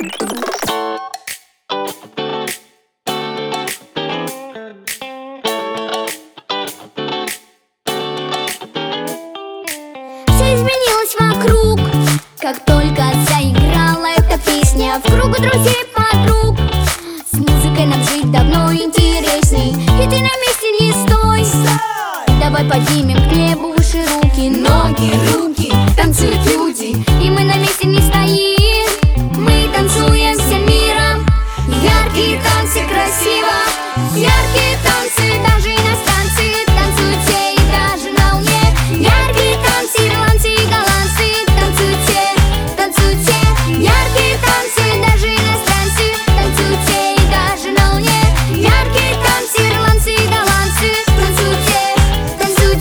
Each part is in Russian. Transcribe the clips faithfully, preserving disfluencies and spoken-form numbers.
Все изменилось вокруг, как только заиграла эта песня. В кругу друзей, подруг, с музыкой нам жить давно интересней. И ты на месте не стой, давай поднимем к небу выше руки. Ноги, руки, танцуют люди, и мы на месте не стоим. Мы танцуем всем миром, яркие танцы, красиво. Яркие танцы, даже иностранцы танцуют все, и даже на луне. Яркие танцы, ирландцы и голландцы танцуют все, танцуют все. Яркие танцы, даже иностранцы танцуют все, и даже на луне. Яркие танцы, ирландцы и голландцы танцуют все, танцуют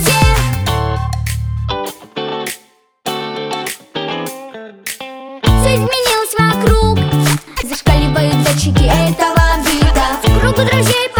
все. Все изменилось вокруг, зашкаливают датчики этого бита. В кругу друзей,